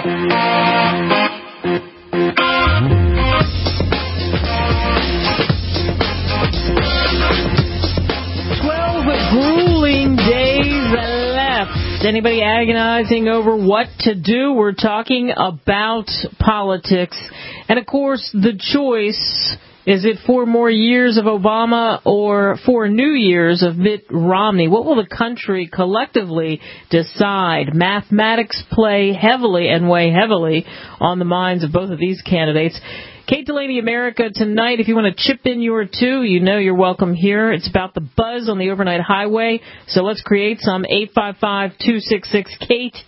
Grueling days left. Anybody agonizing over what to do? We're talking about politics. And, of course, the choice, is it 4 more years of Obama or 4 new years of Mitt Romney? What will the country collectively decide? Mathematics play heavily and weigh heavily on the minds of both of these candidates. Kate Delaney, America Tonight. If you want to chip in your two, you know you're welcome here. It's about the buzz on the overnight highway. So let's create some. 855-266-KATE,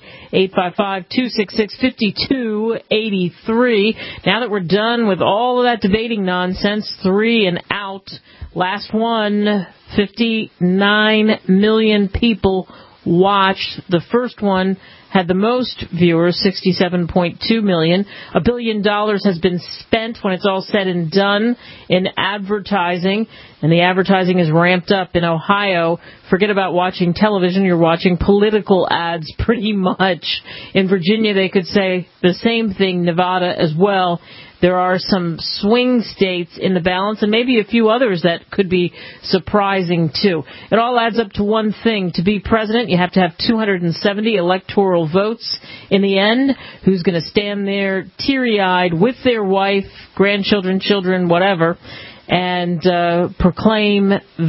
855-266-5283. Now that we're done with all of that debating nonsense, 3 and out. Last one, 59 million people watched. The first one had the most viewers, 67.2 million. $1 billion has been spent when it's all said and done in advertising, and the advertising is ramped up in Ohio. Forget about watching television. You're watching political ads pretty much. In Virginia, they could say the same thing, Nevada as well. There are some swing states in the balance, and maybe a few others that could be surprising, too. It all adds up to one thing. To be president, you have to have 270 electoral votes. In the end, who's going to stand there teary-eyed with their wife, grandchildren, children, whatever, and proclaim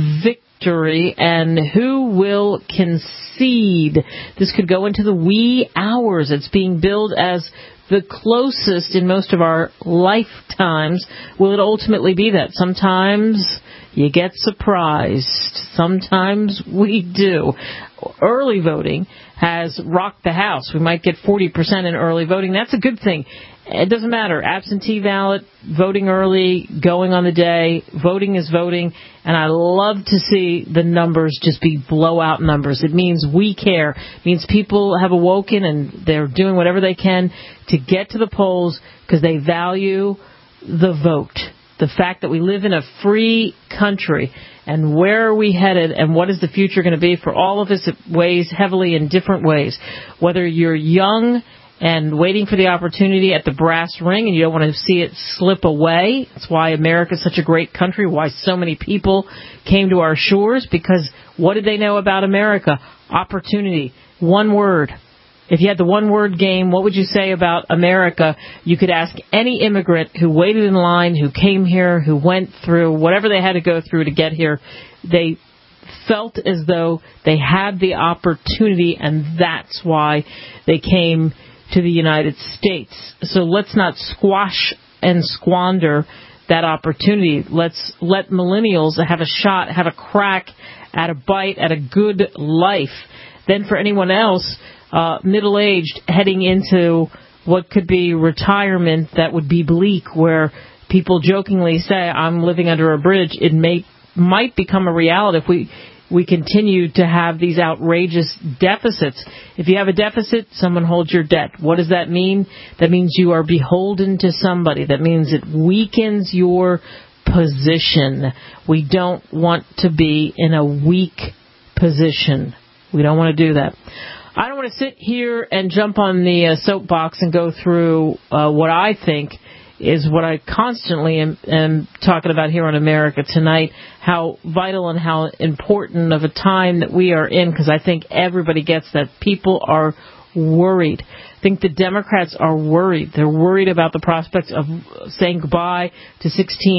victory, and who will concede? This could go into the wee hours. It's being billed as the closest in most of our lifetimes. Will it ultimately be that? Sometimes you get surprised. Sometimes we do. Early voting has rocked the house. We might get 40% in early voting. That's a good thing. It doesn't matter. Absentee ballot, voting early, going on the day, voting is voting, and I love to see the numbers just be blowout numbers. It means we care. It means people have awoken and they're doing whatever they can to get to the polls because they value the vote. The fact that we live in a free country, and where are we headed, and what is the future going to be for all of us? It weighs heavily in different ways. Whether you're young and waiting for the opportunity at the brass ring and you don't want to see it slip away. That's why America is such a great country, why so many people came to our shores, because what did they know about America? Opportunity. One word. If you had the one-word game, what would you say about America? You could ask any immigrant who waited in line, who came here, who went through whatever they had to go through to get here. They felt as though they had the opportunity, and that's why they came to the United States. So let's not squash and squander that opportunity. Let's let millennials have a shot, have a crack at a bite, at a good life. Then for anyone else, middle-aged, heading into what could be retirement that would be bleak, where people jokingly say, I'm living under a bridge, it might become a reality if we continue to have these outrageous deficits. If you have a deficit, someone holds your debt. What does that mean? That means you are beholden to somebody. That means it weakens your position. We don't want to be in a weak position. We don't want to do that. I don't want to sit here and jump on the soapbox and go through what I think is what I constantly am talking about here on America Tonight, how vital and how important of a time that we are in, because I think everybody gets that. People are worried. I think the Democrats are worried. They're worried about the prospects of saying goodbye to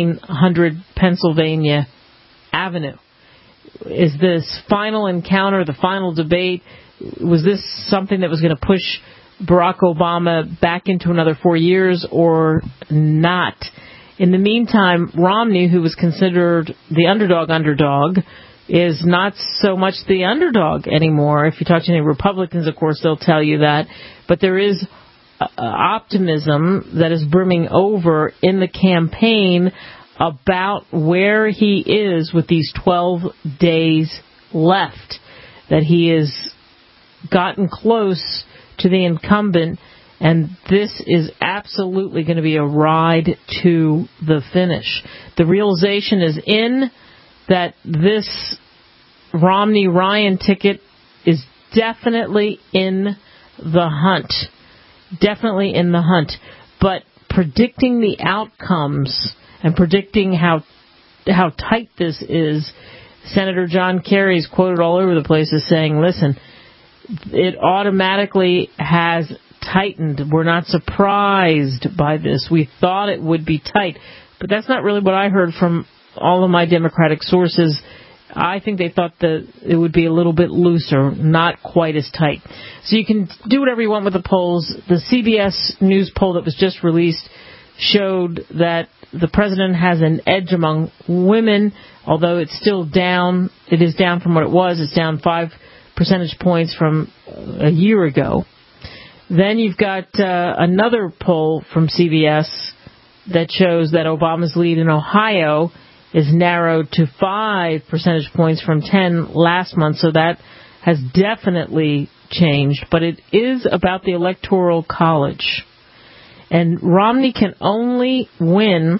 1600 Pennsylvania Avenue. Is this final encounter, the final debate, was this something that was going to push Barack Obama back into another 4 years or not? In the meantime, Romney, who was considered the underdog, is not so much the underdog anymore. If you talk to any Republicans, of course, they'll tell you that. But there is optimism that is brimming over in the campaign about where he is with these 12 days left, that he has gotten close to the incumbent, and this is absolutely going to be a ride to the finish. The realization is in that this Romney-Ryan ticket is definitely in the hunt. definitely in the hunt. But predicting the outcomes and predicting how tight this is, Senator John Kerry is quoted all over the place as saying, listen, it automatically has tightened. We're not surprised by this. We thought it would be tight. But that's not really what I heard from all of my Democratic sources. I think they thought that it would be a little bit looser, not quite as tight. So you can do whatever you want with the polls. The CBS News poll that was just released showed that the president has an edge among women, although it's still down. It is down from what it was. It's down 5 percentage points from a year ago. Then you've got another poll from CBS that shows that Obama's lead in Ohio is narrowed to 5 percentage points from 10 last month, so that has definitely changed. But it is about the Electoral College. And Romney can only win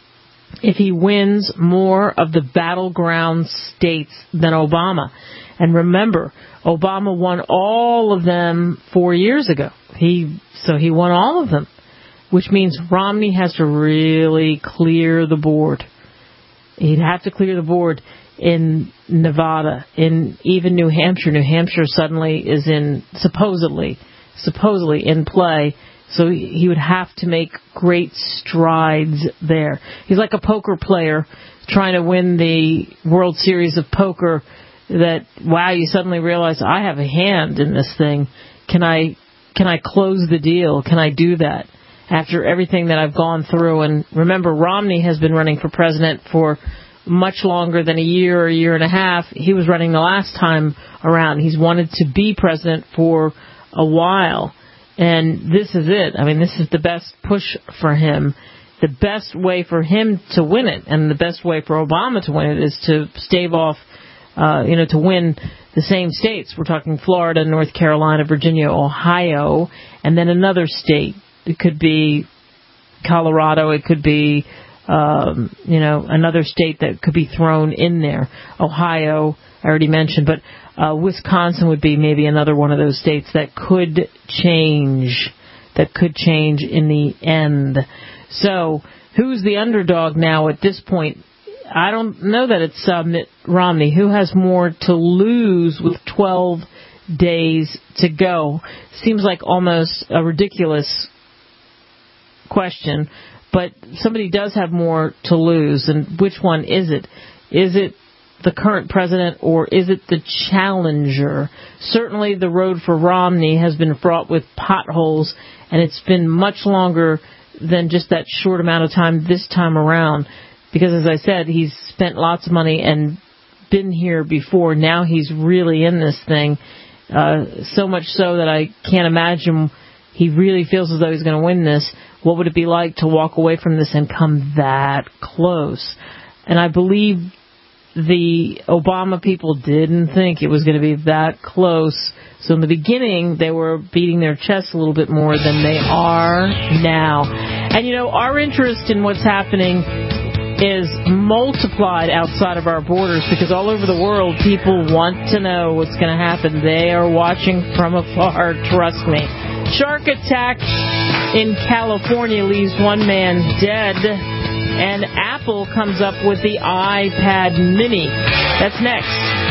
if he wins more of the battleground states than Obama. And remember, Obama won all of them 4 years ago. So he won all of them, which means Romney has to really clear the board. He'd have to clear the board in Nevada, in even New Hampshire. New Hampshire suddenly is supposedly in play. So he would have to make great strides there. He's like a poker player trying to win the World Series of Poker that, wow, you suddenly realize, I have a hand in this thing. Can I close the deal? Can I do that? After everything that I've gone through. And remember, Romney has been running for president for much longer than a year or a year and a half. He was running the last time around. He's wanted to be president for a while. And this is it. I mean, this is the best push for him. The best way for him to win it, and the best way for Obama to win it, is to stave off, to win the same states. We're talking Florida, North Carolina, Virginia, Ohio, and then another state. It could be Colorado. It could be, another state that could be thrown in there. Ohio, I already mentioned, but Wisconsin would be maybe another one of those states that could change in the end. So who's the underdog now at this point? I don't know that it's Mitt Romney. Who has more to lose with 12 days to go? Seems like almost a ridiculous question, but somebody does have more to lose. And which one is it? Is it the current president, or is it the challenger? Certainly the road for Romney has been fraught with potholes, and it's been much longer than just that short amount of time this time around. Because, as I said, he's spent lots of money and been here before. Now he's really in this thing, so much so that I can't imagine he really feels as though he's going to win this. What would it be like to walk away from this and come that close? And I believe the Obama people didn't think it was going to be that close. So in the beginning, they were beating their chests a little bit more than they are now. And, our interest in what's happening is multiplied outside of our borders, because all over the world, people want to know what's going to happen. They are watching from afar, trust me. Shark attack in California leaves one man dead. And Apple comes up with the iPad mini. That's next.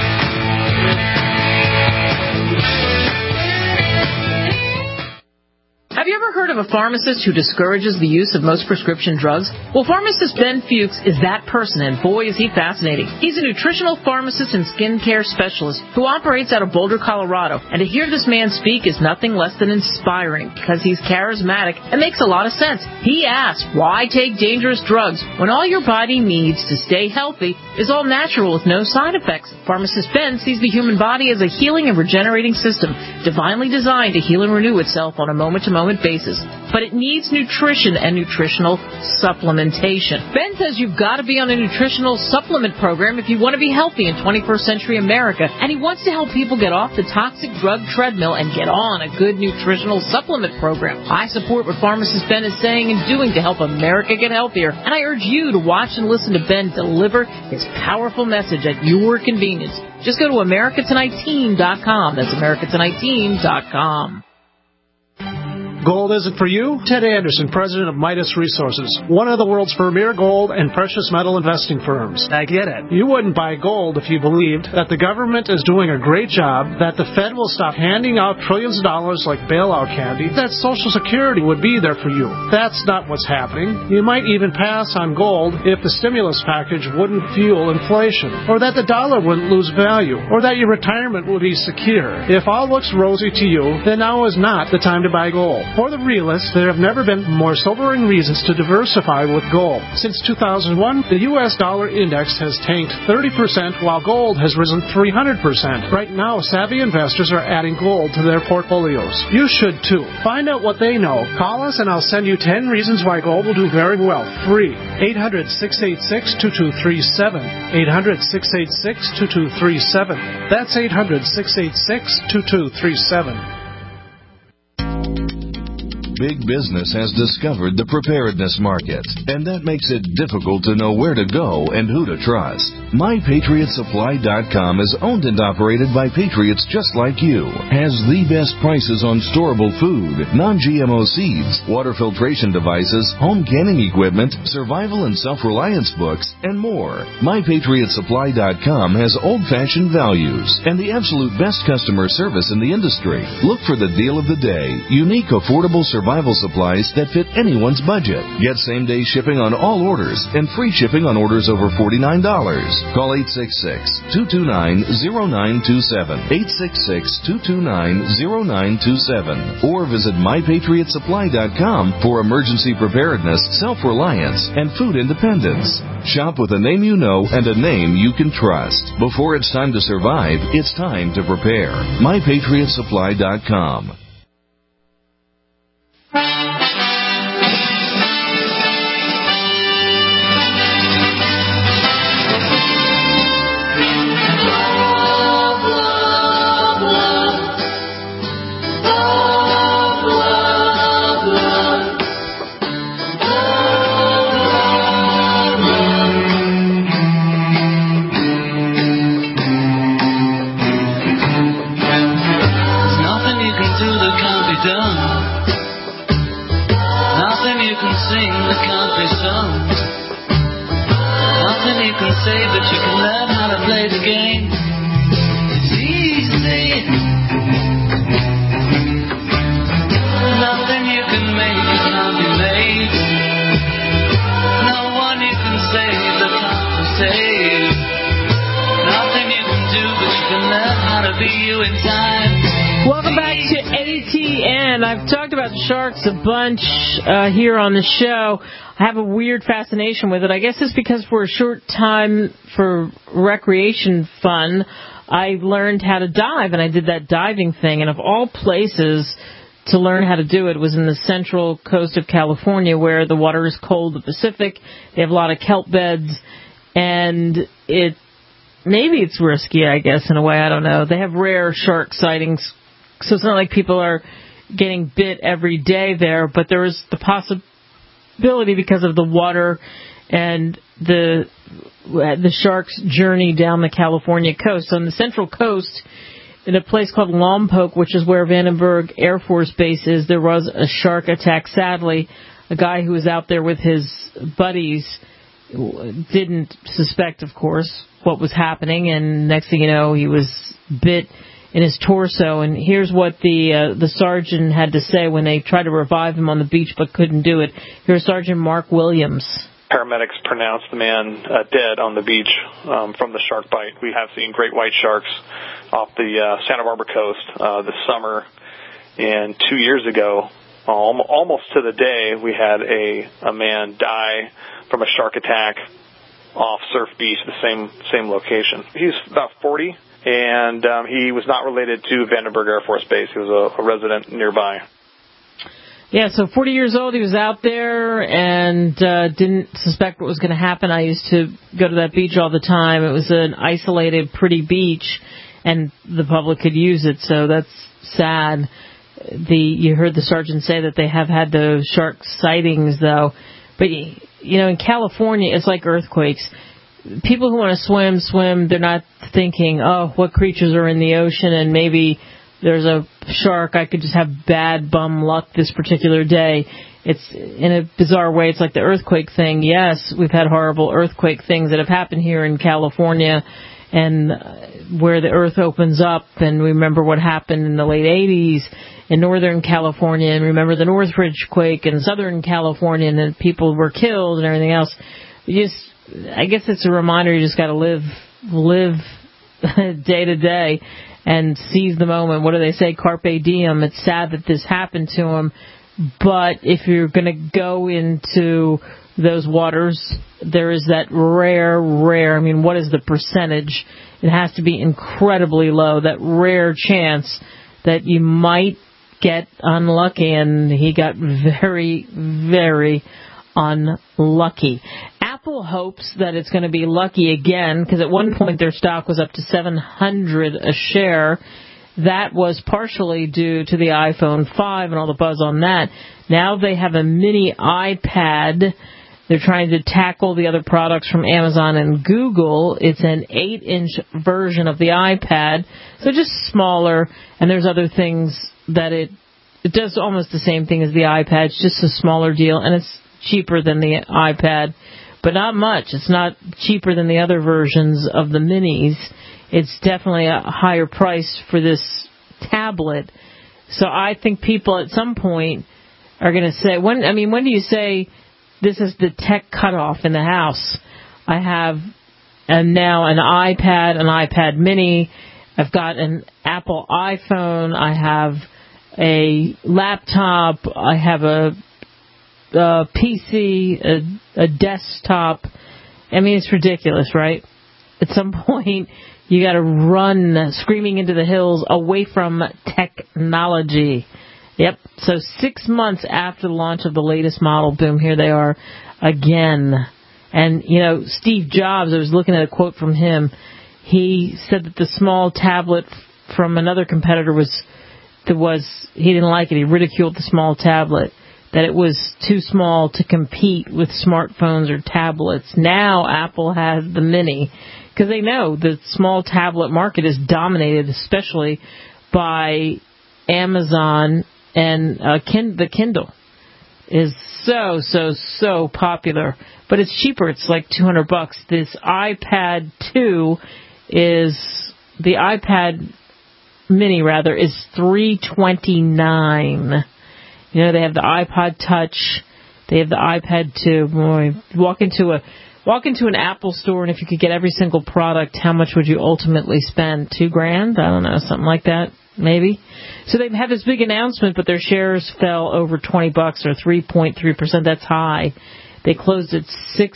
Have you ever heard of a pharmacist who discourages the use of most prescription drugs? Well, pharmacist Ben Fuchs is that person, and boy, is he fascinating. He's a nutritional pharmacist and skincare specialist who operates out of Boulder, Colorado. And to hear this man speak is nothing less than inspiring, because he's charismatic and makes a lot of sense. He asks, why take dangerous drugs when all your body needs to stay healthy is all natural with no side effects? Pharmacist Ben sees the human body as a healing and regenerating system, divinely designed to heal and renew itself on a moment-to-moment basis. But it needs nutrition and nutritional supplementation. Ben says you've got to be on a nutritional supplement program if you want to be healthy in 21st century America, and he wants to help people get off the toxic drug treadmill and get on a good nutritional supplement program. I support what pharmacist Ben is saying and doing to help America get healthier, and I urge you to watch and listen to Ben deliver his powerful message at your convenience. Just go to AmericaTonightTeam.com. That's AmericaTonightTeam.com. Gold isn't for you? Ted Anderson, president of Midas Resources, one of the world's premier gold and precious metal investing firms. I get it. You wouldn't buy gold if you believed that the government is doing a great job, that the Fed will stop handing out trillions of dollars like bailout candy, that Social Security would be there for you. That's not what's happening. You might even pass on gold if the stimulus package wouldn't fuel inflation, or that the dollar wouldn't lose value, or that your retirement would be secure. If all looks rosy to you, then now is not the time to buy gold. For the realists, there have never been more sobering reasons to diversify with gold. Since 2001, the U.S. dollar index has tanked 30%, while gold has risen 300%. Right now, savvy investors are adding gold to their portfolios. You should too. Find out what they know. Call us and I'll send you 10 reasons why gold will do very well. Free. 800-686-2237. 800-686-2237. That's 800-686-2237. Big business has discovered the preparedness market, and that makes it difficult to know where to go and who to trust. MyPatriotSupply.com is owned and operated by patriots just like you, has the best prices on storable food, non-GMO seeds, water filtration devices, home canning equipment, survival and self-reliance books, and more. MyPatriotSupply.com has old-fashioned values and the absolute best customer service in the industry. Look for the deal of the day, unique, affordable survival supplies that fit anyone's budget. Get same-day shipping on all orders and free shipping on orders over $49. Call 866-229-0927, 866-229-0927, or visit MyPatriotSupply.com for emergency preparedness, self-reliance, and food independence. Shop with a name you know and a name you can trust. Before it's time to survive, it's time to prepare. MyPatriotSupply.com. Welcome back to ATN. I've talked about sharks a bunch here on the show. I have a weird fascination with it. I guess it's because for a short time for recreation fun, I learned how to dive, and I did that diving thing. And of all places to learn how to do it was in the central coast of California, where the water is cold, the Pacific. They have a lot of kelp beds, and maybe it's risky, I guess, in a way. I don't know. They have rare shark sightings, so it's not like people are getting bit every day there, but there is the possibility because of the water and the shark's journey down the California coast. So on the central coast, in a place called Lompoc, which is where Vandenberg Air Force Base is, there was a shark attack. Sadly, a guy who was out there with his buddies didn't suspect, of course, what was happening, and next thing you know, he was bit in his torso. And here's what the sergeant had to say when they tried to revive him on the beach but couldn't do it. Here's Sergeant Mark Williams. Paramedics pronounced the man dead on the beach from the shark bite. We have seen great white sharks off the Santa Barbara coast this summer, and 2 years ago, almost to the day, we had a man die from a shark attack off Surf Beach, the same location. He's about 40, and he was not related to Vandenberg Air Force Base. He was a resident nearby. Yeah, so 40 years old, he was out there and didn't suspect what was going to happen. I used to go to that beach all the time. It was an isolated, pretty beach, and the public could use it, so that's sad. You heard the sergeant say that they have had those shark sightings, though. But, you know, in California, it's like earthquakes. People who want to swim. They're not thinking, oh, what creatures are in the ocean, and maybe there's a shark, I could just have bad bum luck this particular day. It's, in a bizarre way, it's like the earthquake thing. Yes, we've had horrible earthquake things that have happened here in California, and where the earth opens up, and we remember what happened in the late 80s in Northern California, and remember the Northridge quake in Southern California, and then people were killed and everything else. I guess it's a reminder you just got to live day to day and seize the moment. What do they say? Carpe diem. It's sad that this happened to him. But if you're going to go into those waters, there is that rare, I mean, what is the percentage? It has to be incredibly low, that rare chance that you might get unlucky, and he got very, very unlucky. Apple hopes that it's going to be lucky again, because at one point their stock was up to $700 a share. That was partially due to the iPhone 5 and all the buzz on that. Now they have a mini iPad. They're trying to tackle the other products from Amazon and Google. It's an 8-inch version of the iPad, so just smaller, and there's other things that it does almost the same thing as the iPad. It's just a smaller deal, and it's cheaper than the iPad, but not much. It's not cheaper than the other versions of the minis. It's definitely a higher price for this tablet. So I think people at some point are going to say, when do you say this is the tech cutoff in the house? I have now an iPad, an iPad mini. I've got an Apple iPhone. I have a laptop. I have a PC, a desktop. I mean, it's ridiculous, right? At some point, you got to run screaming into the hills away from technology. Yep. So 6 months after the launch of the latest model, boom, here they are again. And, Steve Jobs, I was looking at a quote from him. He said that the small tablet from another competitor he didn't like it. He ridiculed the small tablet, that it was too small to compete with smartphones or tablets. Now Apple has the mini, because they know the small tablet market is dominated, especially by Amazon, and the Kindle is so popular. But it's cheaper. It's like $200. This iPad 2 the iPad mini is $329. They have the iPod Touch, they have the iPad 2. Boy, walk into an Apple store, and if you could get every single product, how much would you ultimately spend? $2,000? I don't know, something like that, maybe. So they've had this big announcement, but their shares fell over $20 or 3.3%. That's high. They closed at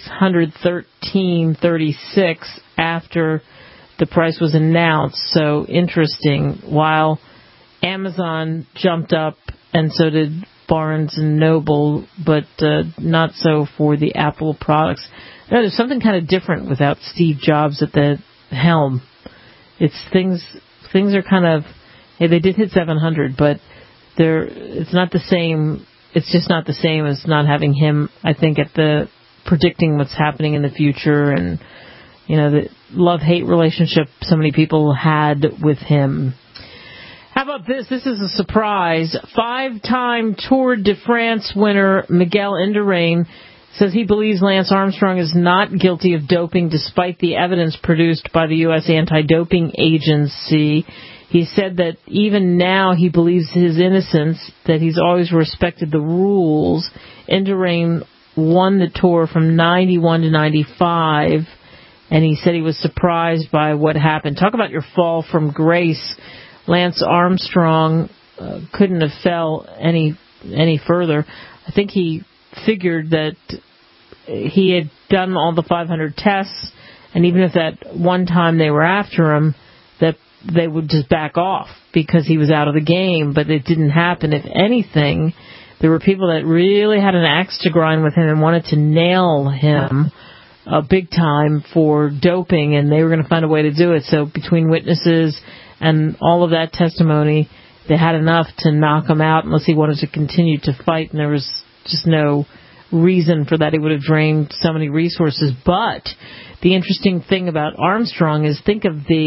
$613.36 after the price was announced. So interesting. While Amazon jumped up, and so did Barnes & Noble, but not so for the Apple products. No, there's something kind of different without Steve Jobs at the helm. It's things are kind of, hey, they did hit 700, but it's not the same. It's just not the same as not having him, I think, at the predicting what's happening in the future, and the love-hate relationship so many people had with him. How about this? This is a surprise. 5-time Tour de France winner Miguel Indurain says he believes Lance Armstrong is not guilty of doping despite the evidence produced by the U.S. Anti-Doping Agency. He said that even now he believes his innocence, that he's always respected the rules. Indurain won the Tour from 91 to 95, and he said he was surprised by what happened. Talk about your fall from grace. Lance Armstrong couldn't have fell any further. I think he figured that he had done all the 500 tests, and even if that one time they were after him, that they would just back off because he was out of the game. But it didn't happen. If anything, there were people that really had an axe to grind with him and wanted to nail him big time for doping, and they were going to find a way to do it. So between witnesses and all of that testimony, they had enough to knock him out unless he wanted to continue to fight, and there was just no reason for that. He would have drained so many resources. But the interesting thing about Armstrong is, think of the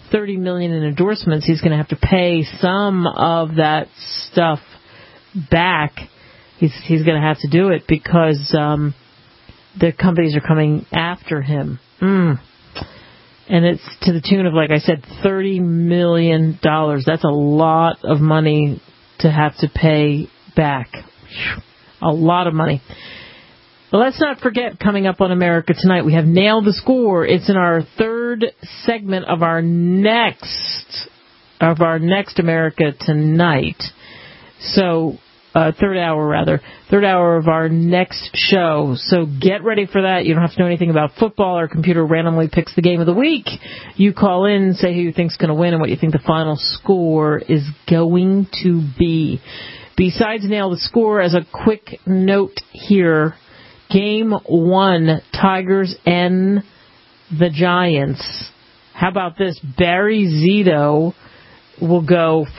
$30 million in endorsements, he's going to have to pay some of that stuff back. He's going to have to do it because the companies are coming after him. And it's to the tune of, like I said, $30 million. That's a lot of money to have to pay back. A lot of money. But let's not forget, coming up on America Tonight, we have Nail the Score. It's in our third segment of our next America Tonight. So, third hour of our next show. So get ready for that. You don't have to know anything about football. Our computer randomly picks the game of the week. You call in, say who you think's going to win and what you think the final score is going to be. Besides Nail the Score, as a quick note here, Game 1, Tigers and the Giants. How about this? Barry Zito is going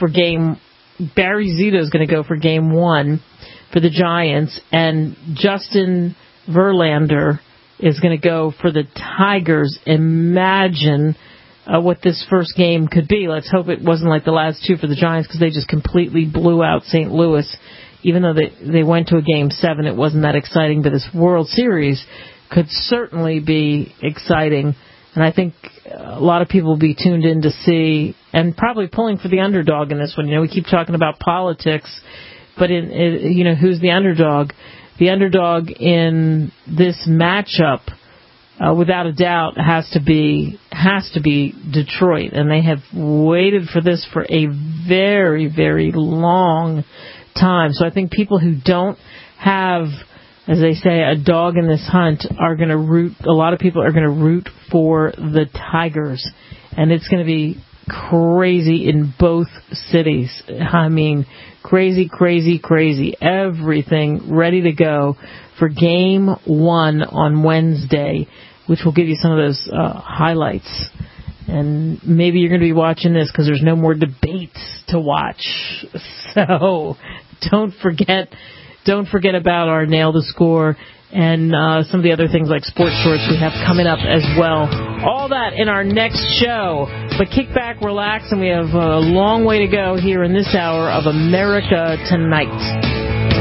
to go for Game 1 for the Giants, and Justin Verlander is going to go for the Tigers. Imagine what this first game could be. Let's hope it wasn't like the last two for the Giants, because they just completely blew out St. Louis. Even though they went to a Game 7, it wasn't that exciting, but this World Series could certainly be exciting. And I think a lot of people will be tuned in to see, and probably pulling for the underdog in this one. You know, we keep talking about politics, but who's the underdog? The underdog in this matchup, without a doubt, has to be Detroit. And they have waited for this for a very, very long time. So I think people who don't have, as they say, a dog in this hunt a lot of people are going to root for the Tigers. And it's going to be crazy in both cities. I mean, crazy, crazy, crazy. Everything ready to go for Game 1 on Wednesday, which will give you some of those highlights. And maybe you're going to be watching this because there's no more debates to watch. So don't forget about our Nail the Score and some of the other things like sports shorts we have coming up as well. All that in our next show. But kick back, relax, and we have a long way to go here in this hour of America Tonight.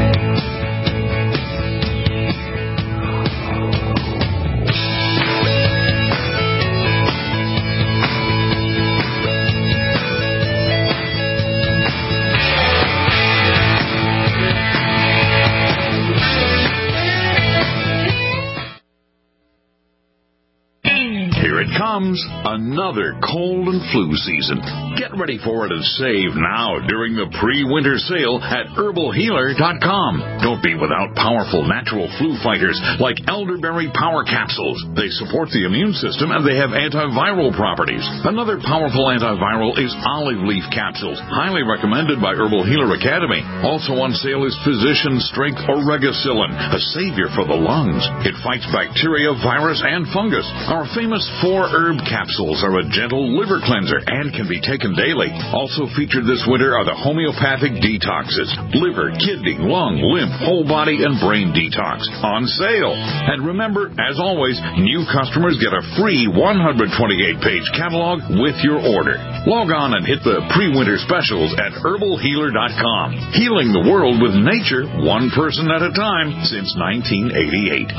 Another cold and flu season. Get ready for it and save now during the pre-winter sale at herbalhealer.com. Don't be without powerful natural flu fighters like elderberry power capsules. They support the immune system and they have antiviral properties. Another powerful antiviral is olive leaf capsules, highly recommended by Herbal Healer Academy. Also on sale is Physician Strength Oregacillin, a savior for the lungs. It fights bacteria, virus, and fungus. Our famous 4-herb capsules are a gentle liver cleanser and can be taken daily. Also featured this winter are the homeopathic detoxes, liver, kidney, lung, lymph, whole body, and brain detox on sale. And remember, as always, new customers get a free 128-page catalog with your order. Log on and hit the pre-winter specials at herbalhealer.com. Healing the world with nature, one person at a time since 1988.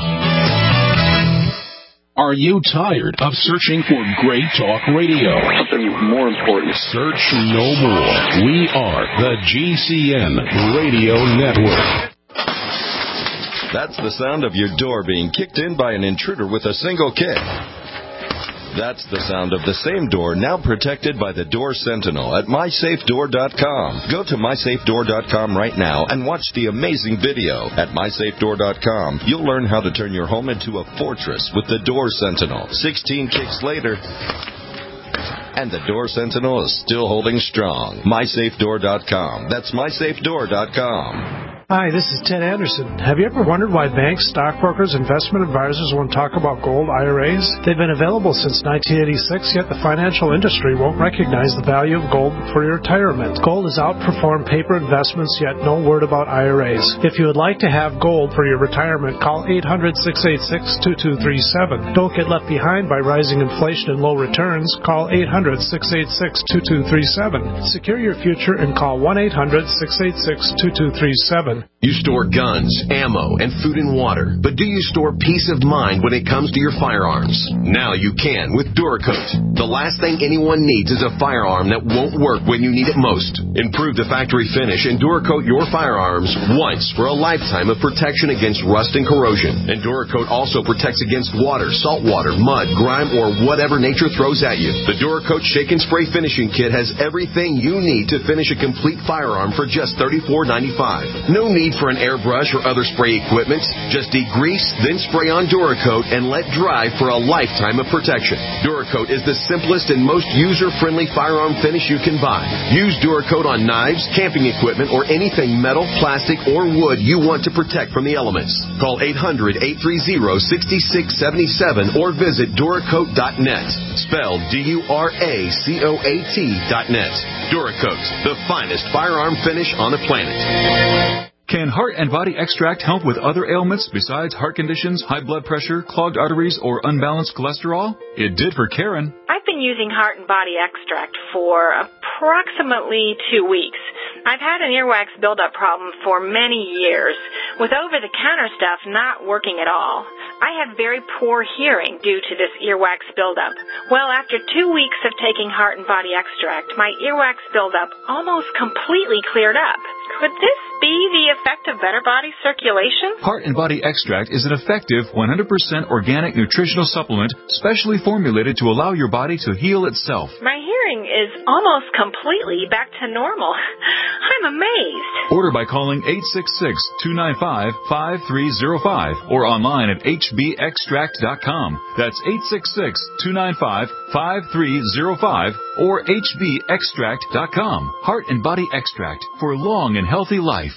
Are you tired of searching for great talk radio? Something more important. Search no more. We are the GCN Radio Network. That's the sound of your door being kicked in by an intruder with a single kick. That's the sound of the same door now protected by the Door Sentinel at MySafeDoor.com. Go to MySafeDoor.com right now and watch the amazing video. At MySafeDoor.com, you'll learn how to turn your home into a fortress with the Door Sentinel. 16 kicks later, and the Door Sentinel is still holding strong. MySafeDoor.com. That's MySafeDoor.com. Hi, this is Ted Anderson. Have you ever wondered why banks, stockbrokers, investment advisors won't talk about gold IRAs? They've been available since 1986, yet the financial industry won't recognize the value of gold for your retirement. Gold has outperformed paper investments, yet no word about IRAs. If you would like to have gold for your retirement, call 800-686-2237. Don't get left behind by rising inflation and low returns. Call 800-686-2237. Secure your future and call 1-800-686-2237. You store guns, ammo, and food and water, but do you store peace of mind when it comes to your firearms? Now you can with Duracoat. The last thing anyone needs is a firearm that won't work when you need it most. Improve the factory finish and Duracoat your firearms once for a lifetime of protection against rust and corrosion. And Duracoat also protects against water, salt water, mud, grime, or whatever nature throws at you. The Duracoat Shake and Spray Finishing Kit has everything you need to finish a complete firearm for just $34.95. No need for an airbrush or other spray equipment. Just degrease, then spray on Duracoat and let dry for a lifetime of protection. Duracoat is the simplest and most user-friendly firearm finish you can buy. Use Duracoat on knives, camping equipment, or anything metal, plastic, or wood you want to protect from the elements. Call 800-830-6677 or visit Duracoat.net. Spelled Duracoat.net. Duracoat, the finest firearm finish on the planet. Can Heart and Body Extract help with other ailments besides heart conditions, high blood pressure, clogged arteries, or unbalanced cholesterol? It did for Karen. I've been using Heart and Body Extract for approximately 2 weeks. I've had an earwax buildup problem for many years, with over-the-counter stuff not working at all. I have very poor hearing due to this earwax buildup. Well, after 2 weeks of taking Heart and Body Extract, my earwax buildup almost completely cleared up. Could this be the effect of better body circulation? Heart and Body Extract is an effective 100% organic nutritional supplement specially formulated to allow your body to heal itself. My hearing is almost completely back to normal. I'm amazed. Order by calling 866-295-5305 or online at hbextract.com. That's 866-295-5305 or hbextract.com. Heart and Body Extract for long and healthy life.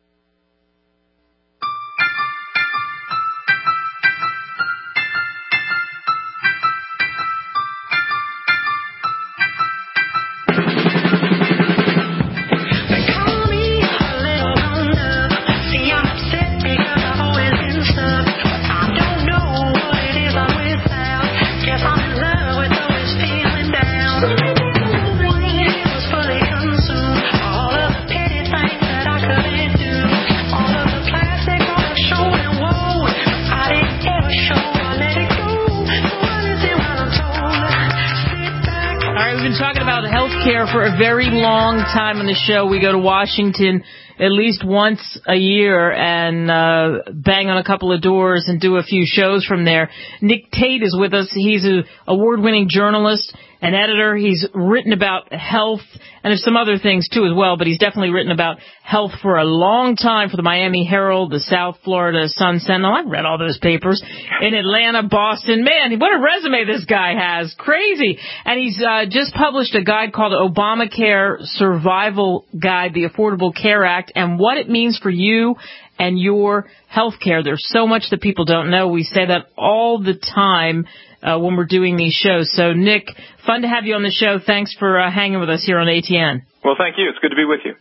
For a very long time on the show. We go to Washington at least once a year and bang on a couple of doors and do a few shows from there. Nick Tate is with us. He's an award-winning journalist and editor. He's written about health and some other things, too, as well, but he's definitely written about health for a long time for the Miami Herald, the South Florida Sun-Sentinel. I've read all those papers. In Atlanta, Boston. Man, what a resume this guy has. Crazy. And he's just published a guide called Obamacare Survival Guide, the Affordable Care Act, and what it means for you and your health care. There's so much that people don't know. We say that all the time when we're doing these shows. So, Nick, fun to have you on the show. Thanks for hanging with us here on ATN. Well, thank you. It's good to be with you.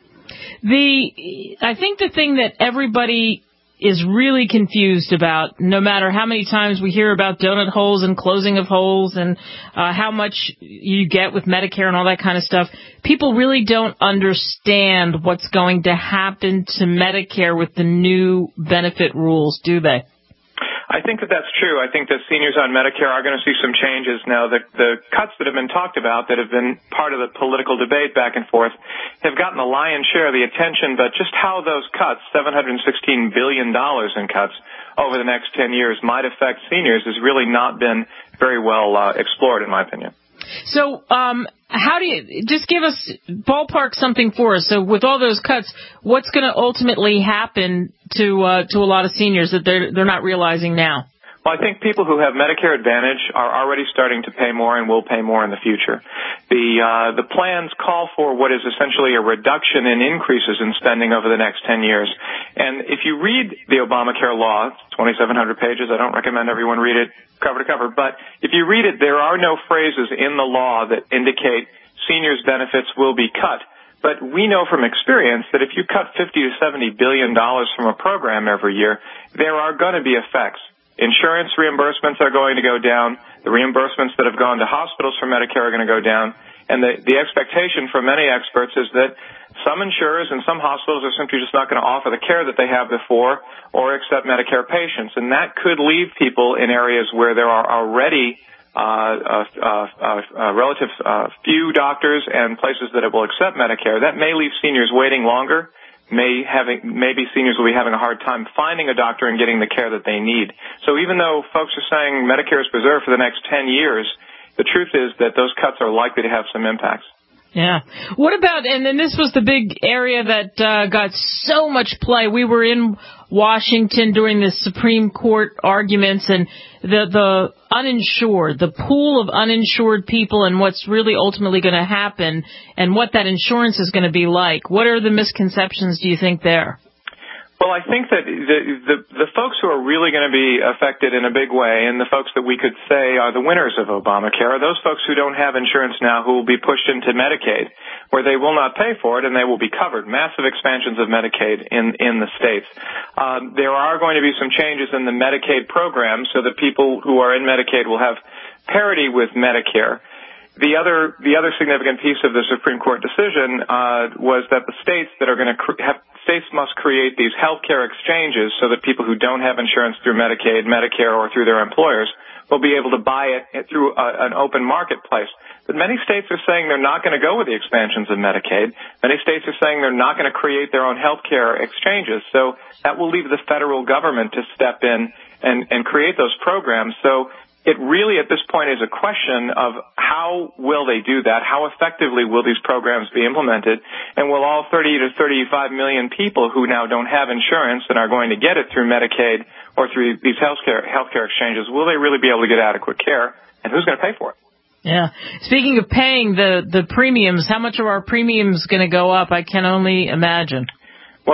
I think the thing that everybody is really confused about, no matter how many times we hear about donut holes and closing of holes and how much you get with Medicare and all that kind of stuff, people really don't understand what's going to happen to Medicare with the new benefit rules, do they? I think that that's true. I think that seniors on Medicare are going to see some changes now. The cuts that have been talked about that have been part of the political debate back and forth have gotten the lion's share of the attention, but just how those cuts, $716 billion in cuts over the next 10 years, might affect seniors has really not been very well explored, in my opinion. So, how do you, just give us, ballpark something for us. So with all those cuts, what's going to ultimately happen to a lot of seniors that they're not realizing now? Well, I think people who have Medicare Advantage are already starting to pay more and will pay more in the future. The plans call for what is essentially a reduction in increases in spending over the next 10 years. And if you read the Obamacare law, it's 2,700 pages. I don't recommend everyone read it cover to cover. But if you read it, there are no phrases in the law that indicate seniors' benefits will be cut. But we know from experience that if you cut $50 to $70 billion from a program every year, there are going to be effects. Insurance reimbursements are going to go down. The reimbursements that have gone to hospitals for Medicare are going to go down. And the expectation from many experts is that some insurers and some hospitals are simply just not going to offer the care that they have before or accept Medicare patients. And that could leave people in areas where there are already relative few doctors and places that will accept Medicare. That may leave seniors waiting longer. Maybe seniors will be having a hard time finding a doctor and getting the care that they need. So even though folks are saying Medicare is preserved for the next 10 years, the truth is that those cuts are likely to have some impacts. Yeah. What about, and then this was the big area that got so much play. We were in Washington during the Supreme Court arguments, and the uninsured, the pool of uninsured people and what's really ultimately going to happen and what that insurance is going to be like. What are the misconceptions, do you think, there? Well, I think that the folks who are really going to be affected in a big way, and the folks that we could say are the winners of Obamacare, are those folks who don't have insurance now who will be pushed into Medicaid, where they will not pay for it and they will be covered. Massive expansions of Medicaid in the states. There are going to be some changes in the Medicaid program so that people who are in Medicaid will have parity with Medicare. The other significant piece of the Supreme Court decision was that the states that are going to states must create these health care exchanges so that people who don't have insurance through Medicaid, Medicare, or through their employers will be able to buy it through an open marketplace. But many states are saying they're not going to go with the expansions of Medicaid. Many states are saying they're not going to create their own health care exchanges. So that will leave the federal government to step in and create those programs. So it really, at this point, is a question of how will they do that? How effectively will these programs be implemented? And will all 30 to 35 million people who now don't have insurance and are going to get it through Medicaid or through these healthcare exchanges, will they really be able to get adequate care? And who's going to pay for it? Yeah. Speaking of paying, the premiums, how much are our premiums going to go up? I can only imagine. Well,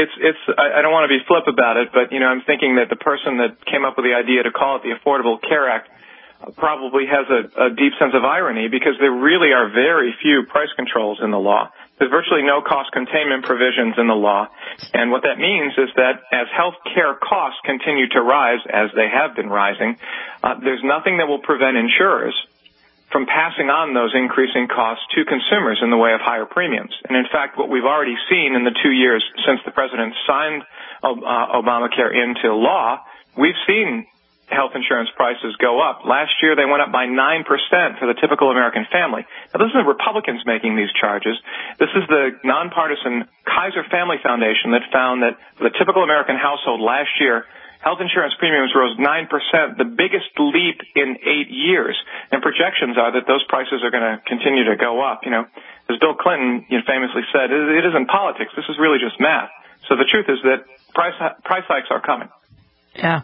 I don't want to be flip about it, but, I'm thinking that the person that came up with the idea to call it the Affordable Care Act probably has a deep sense of irony because there really are very few price controls in the law. There's virtually no cost containment provisions in the law. And what that means is that as health care costs continue to rise, as they have been rising, there's nothing that will prevent insurers from passing on those increasing costs to consumers in the way of higher premiums. And in fact, what we've already seen in the 2 years since the president signed Obamacare into law, we've seen health insurance prices go up. Last year, they went up by 9% for the typical American family. Now, this isn't Republicans making these charges. This is the nonpartisan Kaiser Family Foundation that found that for the typical American household last year, health insurance premiums rose 9%, the biggest leap in 8 years. And projections are that those prices are going to continue to go up. As Bill Clinton famously said, it isn't politics. This is really just math. So the truth is that price hikes are coming. Yeah.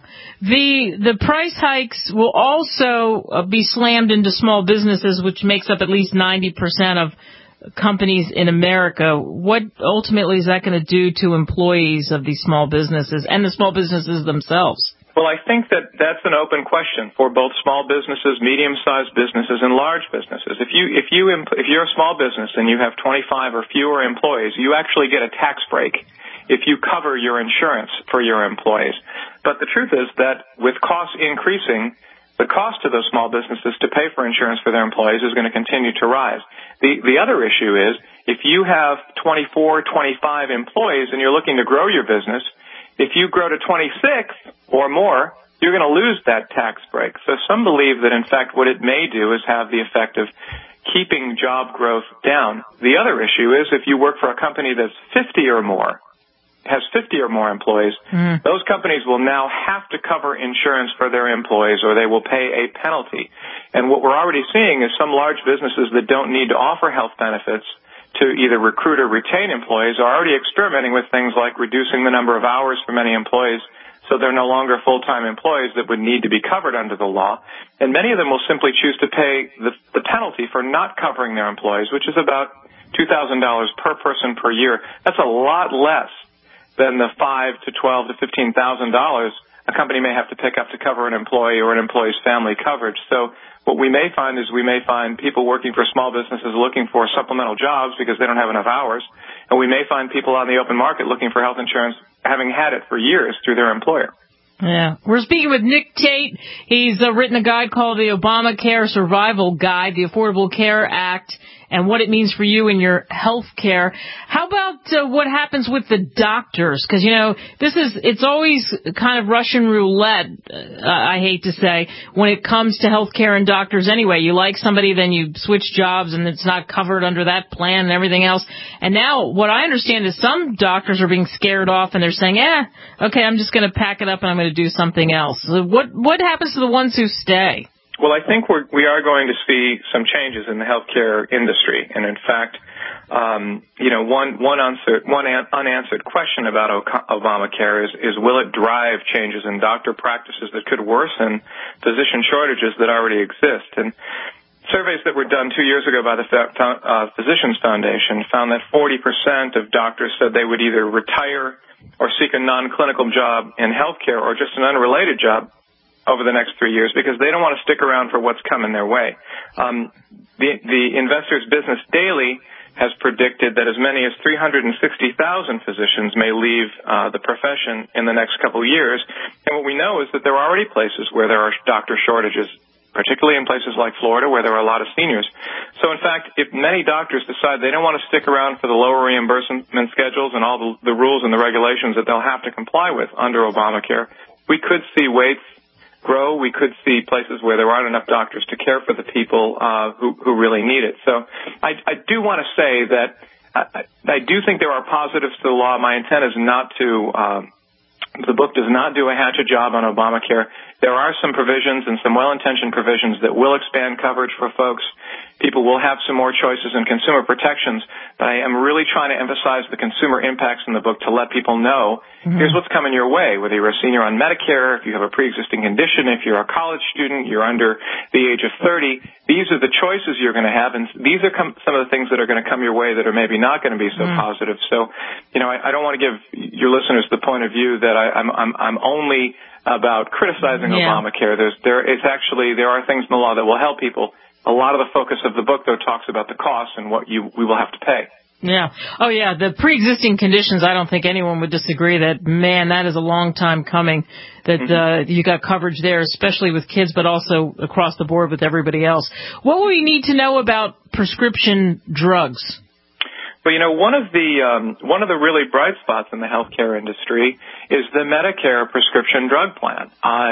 The price hikes will also be slammed into small businesses, which makes up at least 90% of companies in America. What ultimately is that going to do to employees of these small businesses and the small businesses themselves? Well, I think that that's an open question for both small businesses, medium-sized businesses, and large businesses. If you're a small business and you have 25 or fewer employees, you actually get a tax break if you cover your insurance for your employees. But the truth is that with costs increasing, the cost to those small businesses to pay for insurance for their employees is going to continue to rise. The other issue is if you have 24, 25 employees and you're looking to grow your business, if you grow to 26 or more, you're going to lose that tax break. So some believe that, in fact, what it may do is have the effect of keeping job growth down. The other issue is if you work for a company that's 50 or more, has 50 or more employees, those companies will now have to cover insurance for their employees or they will pay a penalty. And what we're already seeing is some large businesses that don't need to offer health benefits to either recruit or retain employees are already experimenting with things like reducing the number of hours for many employees so they're no longer full-time employees that would need to be covered under the law. And many of them will simply choose to pay the penalty for not covering their employees, which is about $2,000 per person per year. That's a lot less than the $5,000 to $12,000 to $15,000 a company may have to pick up to cover an employee or an employee's family coverage. So what we may find is we may find people working for small businesses looking for supplemental jobs because they don't have enough hours, and we may find people on the open market looking for health insurance having had it for years through their employer. Yeah. We're speaking with Nick Tate. He's written a guide called the Obamacare Survival Guide, the Affordable Care Act, and what it means for you in your health care. How about what happens with the doctors? Because, it's always kind of Russian roulette, I hate to say, when it comes to health care and doctors anyway. You like somebody, then you switch jobs, and it's not covered under that plan and everything else. And now what I understand is some doctors are being scared off, and they're saying, okay, I'm just going to pack it up and I'm going to do something else. So what happens to the ones who stay? Well, I think we are going to see some changes in the healthcare industry, and in fact, one unanswered question about Obamacare is will it drive changes in doctor practices that could worsen physician shortages that already exist? And surveys that were done 2 years ago by the Physicians Foundation found that 40% of doctors said they would either retire or seek a non-clinical job in healthcare or just an unrelated job over the next 3 years because they don't want to stick around for what's coming their way. The Investors Business Daily has predicted that as many as 360,000 physicians may leave the profession in the next couple of years. And what we know is that there are already places where there are doctor shortages, particularly in places like Florida where there are a lot of seniors. So, in fact, if many doctors decide they don't want to stick around for the lower reimbursement schedules and all the rules and the regulations that they'll have to comply with under Obamacare, we could see waits grow. We could see places where there aren't enough doctors to care for the people who really need it. So I do want to say that I do think there are positives to the law. My intent is not to the book does not do a hatchet job on Obamacare. There are some provisions and some well-intentioned provisions that will expand coverage for folks. People will have some more choices and consumer protections, but I am really trying to emphasize the consumer impacts in the book to let people know here's what's coming your way, whether you're a senior on Medicare, if you have a pre-existing condition, if you're a college student, you're under the age of 30. These are the choices you're going to have, and these are some of the things that are going to come your way that are maybe not going to be so positive. So, I don't want to give your listeners the point of view that I'm only about criticizing Obamacare. There are things in the law that will help people. A lot of the focus of the book, though, talks about the cost and what we will have to pay. Yeah. Oh, yeah. The pre-existing conditions, I don't think anyone would disagree that, man, that is a long time coming, that you got coverage there, especially with kids, but also across the board with everybody else. What will we need to know about prescription drugs? Well, one of the really bright spots in the healthcare industry is the Medicare prescription drug plan.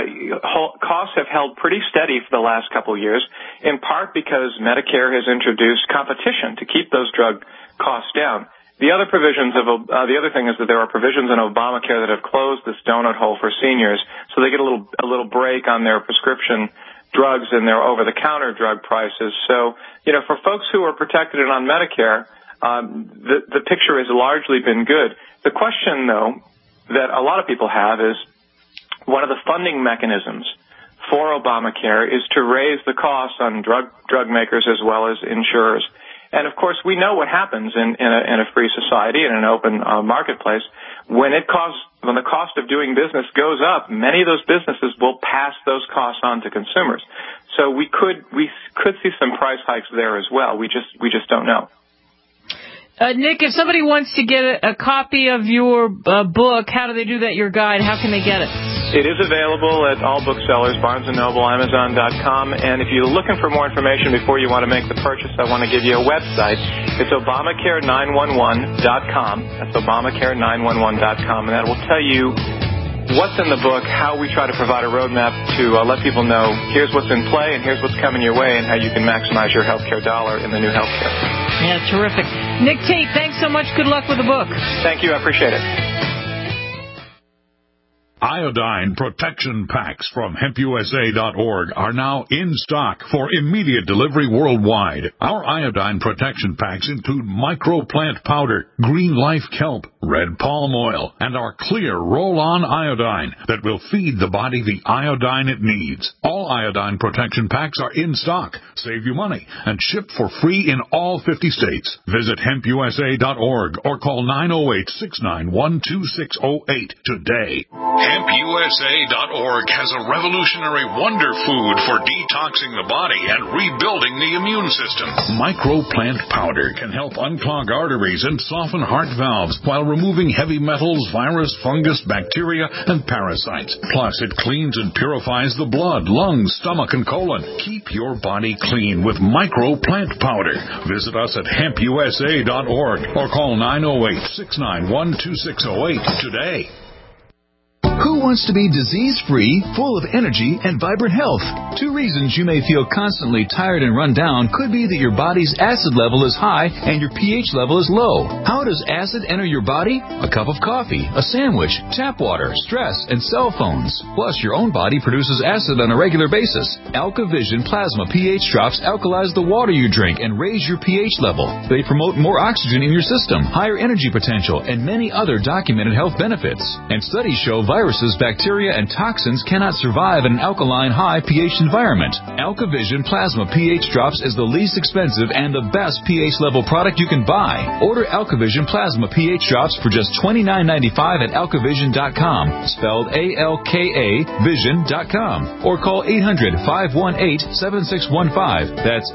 Costs have held pretty steady for the last couple of years, in part because Medicare has introduced competition to keep those drug costs down. The other thing is that there are provisions in Obamacare that have closed this donut hole for seniors, so they get a little break on their prescription drugs and their over-the-counter drug prices. So, for folks who are protected and on Medicare, the picture has largely been good. The question, though, that a lot of people have is one of the funding mechanisms for Obamacare is to raise the costs on drug makers as well as insurers. And, of course, we know what happens in a free society, in an open marketplace. When the cost of doing business goes up, many of those businesses will pass those costs on to consumers. So we could see some price hikes there as well. We just don't know. Nick, if somebody wants to get a copy of your book, how do they do that, your guide? How can they get it? It is available at all booksellers, Barnes & Noble, Amazon.com. And if you're looking for more information before you want to make the purchase, I want to give you a website. It's Obamacare911.com. That's Obamacare911.com. And that will tell you what's in the book, how we try to provide a roadmap to let people know here's what's in play and here's what's coming your way and how you can maximize your healthcare dollar in the new healthcare. Yeah, terrific. Nick Tate, thanks so much. Good luck with the book. Thank you. I appreciate it. Iodine protection packs from HempUSA.org are now in stock for immediate delivery worldwide. Our iodine protection packs include microplant powder, green life kelp, red palm oil, and our clear roll-on iodine that will feed the body the iodine it needs. All iodine protection packs are in stock. Save you money and ship for free in all 50 states. Visit HempUSA.org or call 908-691-2608 today. HempUSA.org has a revolutionary wonder food for detoxing the body and rebuilding the immune system. Microplant powder can help unclog arteries and soften heart valves while removing heavy metals, virus, fungus, bacteria, and parasites. Plus, it cleans and purifies the blood, lungs, stomach, and colon. Keep your body clean with Microplant powder. Visit us at HempUSA.org or call 908-691-2608 today. Who wants to be disease-free, full of energy, and vibrant health? 2 reasons you may feel constantly tired and run down could be that your body's acid level is high and your pH level is low. How does acid enter your body? A cup of coffee, a sandwich, tap water, stress, and cell phones. Plus, your own body produces acid on a regular basis. AlkaVision Plasma pH drops alkalize the water you drink and raise your pH level. They promote more oxygen in your system, higher energy potential, and many other documented health benefits. And studies show viruses, bacteria, and toxins cannot survive in an alkaline high pH environment. AlkaVision Plasma pH Drops is the least expensive and the best pH level product you can buy. Order AlkaVision Plasma pH Drops for just $29.95 at alkavision.com, spelled A-L-K-A vision.com, or call 800-518-7615. That's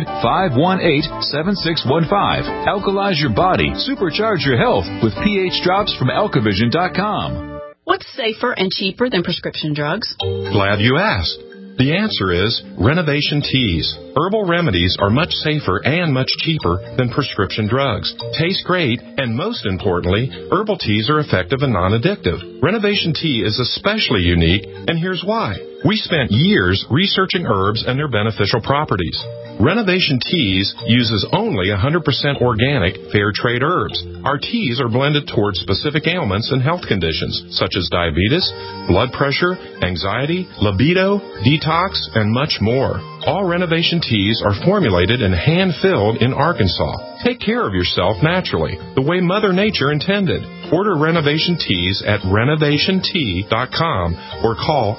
800-518-7615. Alkalize your body, supercharge your health with pH Drops from alkavision.com. What's safer and cheaper than prescription drugs? Glad you asked. The answer is Renovation Teas. Herbal remedies are much safer and much cheaper than prescription drugs. Taste great, and most importantly, herbal teas are effective and non-addictive. Renovation Tea is especially unique, and here's why. We spent years researching herbs and their beneficial properties. Renovation Teas uses only 100% organic, fair trade herbs. Our teas are blended towards specific ailments and health conditions, such as diabetes, blood pressure, anxiety, libido, detox, and much more. All Renovation Teas are formulated and hand-filled in Arkansas. Take care of yourself naturally, the way Mother Nature intended. Order Renovation Teas at renovationtea.com or call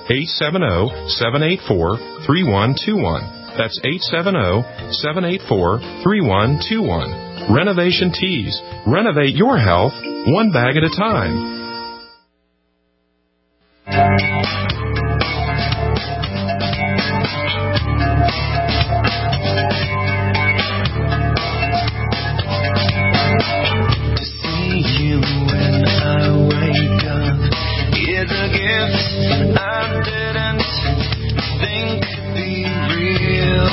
870-784-3121. That's 870-784-3121. Renovation Teas. Renovate your health one bag at a time. To see you when I wake up is a gift I didn't think could be real.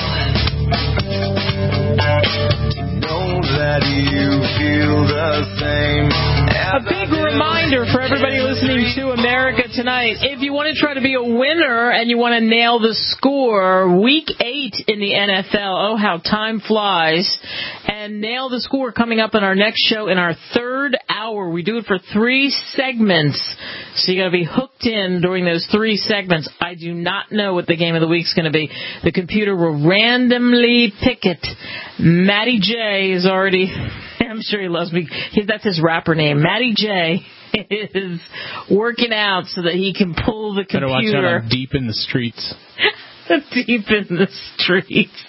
To know that you feel the same. A big reminder for everybody listening to America Tonight. If you want to try to be a winner and you want to nail the score, Week 8 in the NFL, oh, how time flies, and nail the score coming up in our next show in our third hour. We do it for 3 segments, so you got to be hooked in during those 3 segments. I do not know what the game of the week's going to be. The computer will randomly pick it. Matty J is already... I'm sure he loves me. That's his rapper name. Matty J is working out so that he can pull the computer. Better watch out, I'm deep in the streets. Deep in the streets.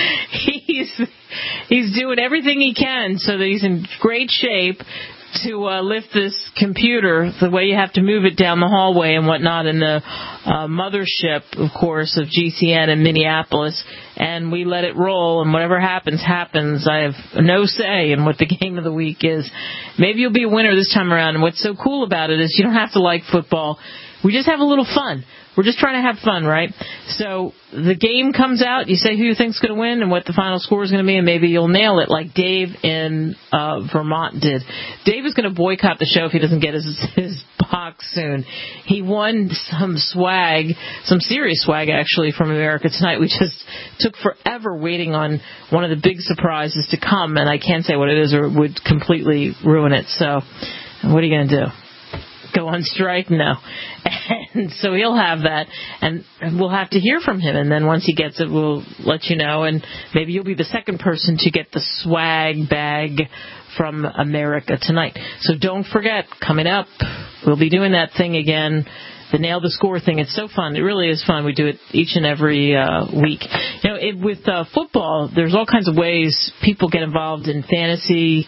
He's doing everything he can so that he's in great shape to lift this computer the way you have to move it down the hallway and whatnot in the mothership, of course, of GCN in Minneapolis. And we let it roll, and whatever happens, happens. I have no say in what the game of the week is. Maybe you'll be a winner this time around. And what's so cool about it is you don't have to like football. We just have a little fun. We're just trying to have fun, right? So the game comes out, you say who you think's going to win and what the final score is going to be, and maybe you'll nail it like Dave in Vermont did. Dave is going to boycott the show if he doesn't get his box soon. He won some swag, some serious swag actually from America Tonight. We just took forever waiting on one of the big surprises to come, and I can't say what it is or it would completely ruin it. So what are you going to do? go on strike? No. And so he'll have that, and we'll have to hear from him. And then once he gets it, we'll let you know. And maybe you'll be the second person to get the swag bag from America tonight. So don't forget, coming up, we'll be doing that thing again, the Nail the Score thing. It's so fun. It really is fun. We do it each and every week. You know, with football, there's all kinds of ways people get involved in fantasy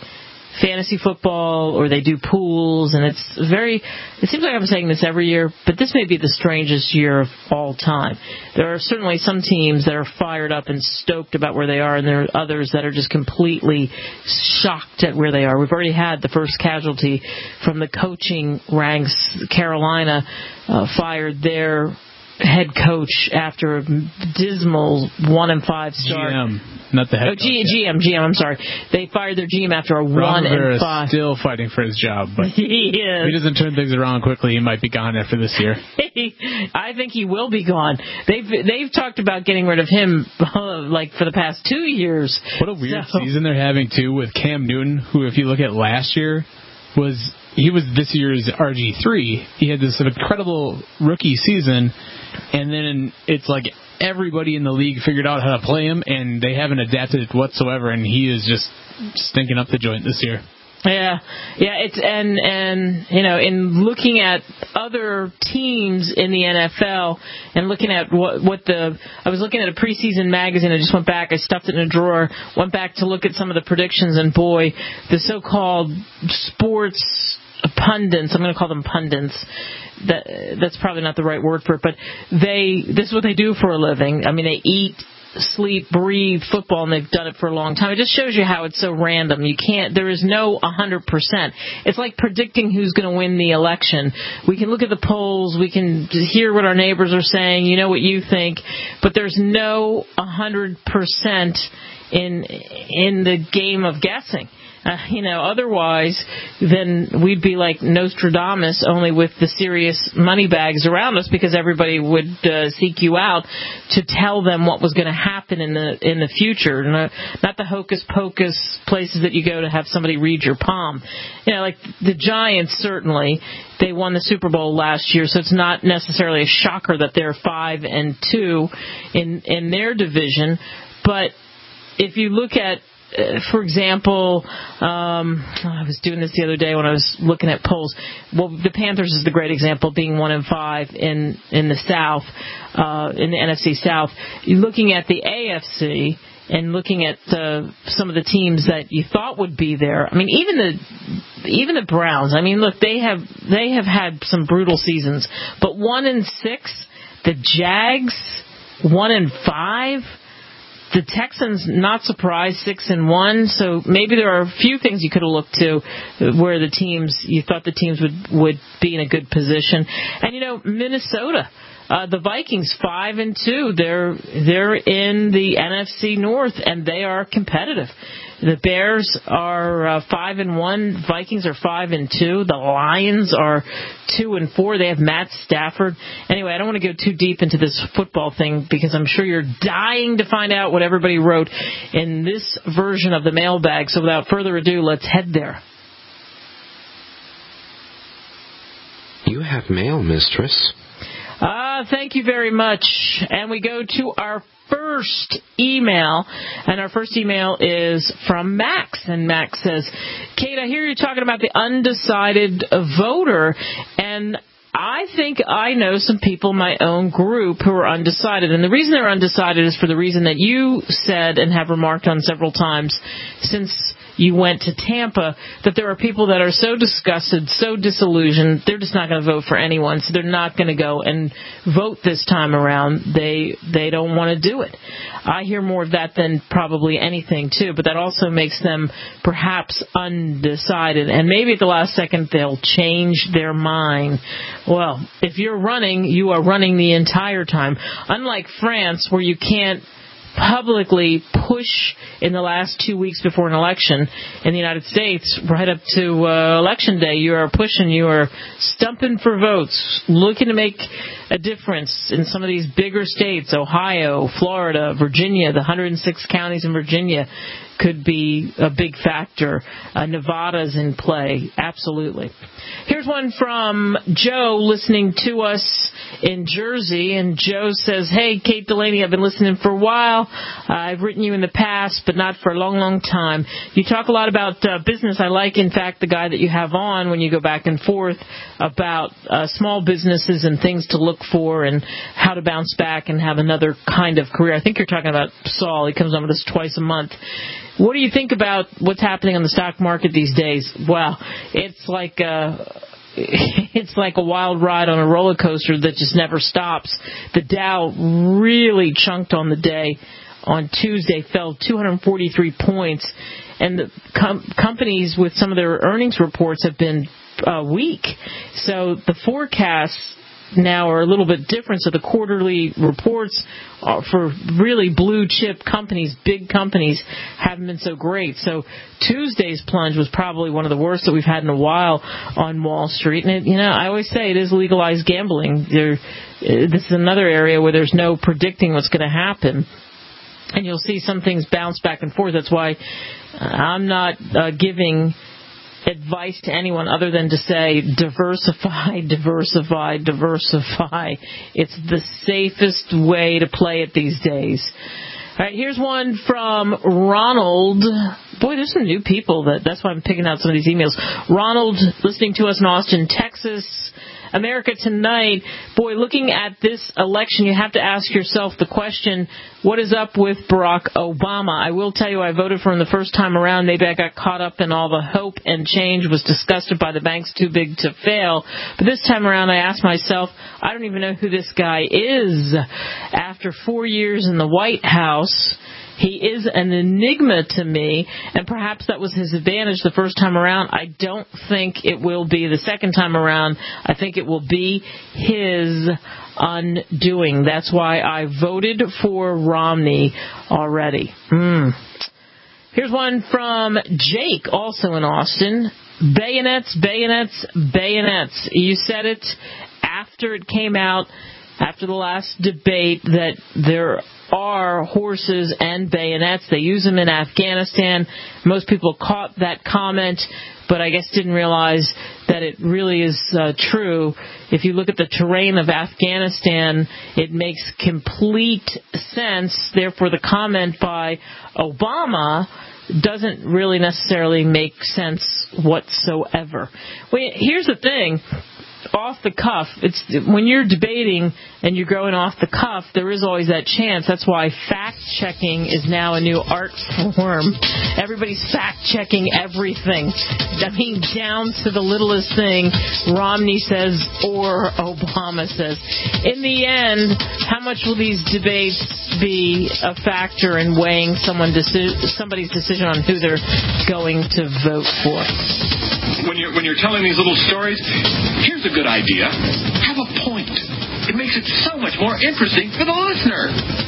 football, or they do pools, and it seems like I'm saying this every year, but this may be the strangest year of all time. There are certainly some teams that are fired up and stoked about where they are, and there are others that are just completely shocked at where they are. We've already had the first casualty from the coaching ranks. Carolina fired their head coach after a dismal 1-5 start. GM, not the head coach. GM, I'm sorry. They fired their GM after a Ron 1-5. Rivera is still fighting for his job, but if he doesn't turn things around quickly, he might be gone after this year. I think he will be gone. They've talked about getting rid of him like for the past 2 years. What a weird season they're having too with Cam Newton, who, if you look at last year, was this year's RG3. He had this incredible rookie season, and then it's like everybody in the league figured out how to play him, and they haven't adapted it whatsoever, and he is just stinking up the joint this year. Yeah, it's and you know, in looking at other teams in the NFL and looking at I was looking at a preseason magazine. I just went back. I stuffed it in a drawer. Went back to look at some of the predictions, and boy, the so-called sports pundits, I'm going to call them pundits. That's probably not the right word for it, but this is what they do for a living. I mean, they eat, sleep, breathe football, and they've done it for a long time. It just shows you how it's so random. There is no 100%. It's like predicting who's going to win the election. We can look at the polls, we can hear what our neighbors are saying, you know what you think, but there's no 100% in the game of guessing. Otherwise, then we'd be like Nostradamus, only with the serious money bags around us, because everybody would seek you out to tell them what was going to happen in the future. Not the hocus pocus places that you go to have somebody read your palm. Like the Giants, certainly they won the Super Bowl last year, so it's not necessarily a shocker that they're 5-2 in their division. But if you look at, for example, I was doing this the other day when I was looking at polls. Well, the Panthers is the great example, being 1-5 in the South, in the NFC South. You're looking at the AFC and looking at some of the teams that you thought would be there. I mean, even the Browns. I mean, look, they have had some brutal seasons, but 1-6. The Jags 1-5. The Texans, not surprised, 6-1. So maybe there are a few things you could have looked to where you thought the teams would be in a good position. And Minnesota, the Vikings 5-2. They're in the NFC North, and they are competitive. The Bears are 5-1. Vikings are 5-2. The Lions are 2-4. They have Matt Stafford. Anyway, I don't want to go too deep into this football thing, because I'm sure you're dying to find out what everybody wrote in this version of the mailbag. So without further ado, let's head there. You have mail, mistress. Thank you very much. And we go to our first email, and our first email is from Max, and Max says, Kate, I hear you talking about the undecided voter, and I think I know some people in my own group who are undecided, and the reason they're undecided is for the reason that you said and have remarked on several times since you went to Tampa, that there are people that are so disgusted, so disillusioned, they're just not going to vote for anyone, so they're not going to go and vote this time around. They don't want to do it. I hear more of that than probably anything, too, but that also makes them perhaps undecided, and maybe at the last second they'll change their mind. Well, if you're running, you are running the entire time. Unlike France, where you can't publicly push in the last 2 weeks before an election, in the United States, right up to Election Day, you are pushing, you are stumping for votes, looking to make a difference in some of these bigger states, Ohio, Florida, Virginia, the 106 counties in Virginia could be a big factor. Nevada's in play, absolutely. Here's one from Joe listening to us in Jersey, and Joe says, hey, Kate Delaney, I've been listening for a while. I've written you in the past, but not for a long, long time. You talk a lot about business. I like, in fact, the guy that you have on when you go back and forth about small businesses and things to look for and how to bounce back and have another kind of career. I think you're talking about Saul. He comes on with us twice a month. What do you think about what's happening on the stock market these days? Well, it's like a wild ride on a roller coaster that just never stops. The Dow really chunked on the day. On Tuesday, fell 243 points, and the companies with some of their earnings reports have been weak. So the forecasts now are a little bit different. So the quarterly reports for really blue chip companies, big companies, haven't been so great. So Tuesday's plunge was probably one of the worst that we've had in a while on Wall Street. And I always say it is legalized gambling. This is another area where there's no predicting what's going to happen. And you'll see some things bounce back and forth. That's why I'm not giving advice to anyone other than to say diversify, diversify, diversify. It's the safest way to play it these days. All right, here's one from Ronald. Boy, there's some new people. That's why I'm picking out some of these emails. Ronald, listening to us in Austin, Texas. America Tonight. Boy, looking at this election, you have to ask yourself the question, what is up with Barack Obama? I will tell you, I voted for him the first time around. Maybe I got caught up in all the hope and change, was disgusted by the banks too big to fail. But this time around, I asked myself, I don't even know who this guy is. After 4 years in the White House, he is an enigma to me, and perhaps that was his advantage the first time around. I don't think it will be the second time around. I think it will be his undoing. That's why I voted for Romney already. Here's one from Jake, also in Austin. Bayonets, bayonets, bayonets. You said it after it came out, after the last debate, that there are horses and bayonets. They use them in Afghanistan. Most people caught that comment, but I guess didn't realize that it really is true. If you look at the terrain of Afghanistan, it makes complete sense. Therefore, the comment by Obama doesn't really necessarily make sense whatsoever. Well, here's the thing. Off the cuff, it's when you're debating and you're going off the cuff, there is always that chance. That's why fact-checking is now a new art form. Everybody's fact-checking everything. I mean, down to the littlest thing Romney says or Obama says. In the end, how much will these debates be a factor in weighing somebody's decision on who they're going to vote for? When you're telling these little stories, here's a good idea. Have a point. It makes it so much more interesting for the listener.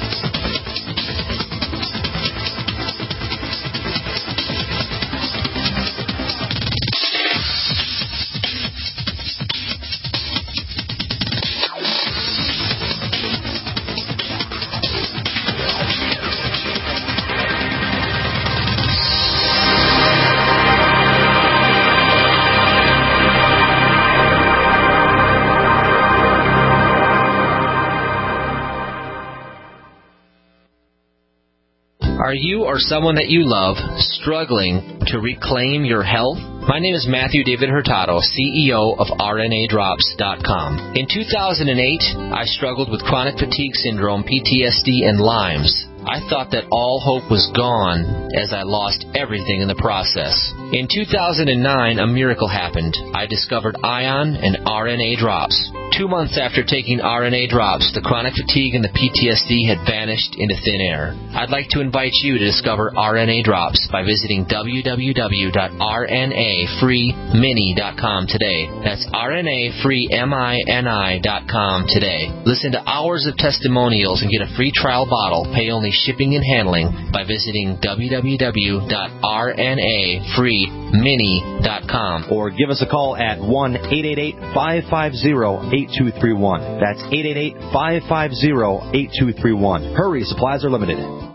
Are you or someone that you love struggling to reclaim your health? My name is Matthew David Hurtado, CEO of RNAdrops.com. In 2008, I struggled with chronic fatigue syndrome, PTSD, and Lyme's. I thought that all hope was gone as I lost everything in the process. In 2009, a miracle happened. I discovered ION and RNA drops. 2 months after taking RNA drops, the chronic fatigue and the PTSD had vanished into thin air. I'd like to invite you to discover RNA drops by visiting www.rnafreemini.com today. That's rnafreemini.com today. Listen to hours of testimonials and get a free trial bottle. Pay only shipping and handling by visiting www.rnafreemini.com. Or give us a call at 1-888-550-8000. 888-550-8231. That's 888-550-8231. Hurry, supplies are limited.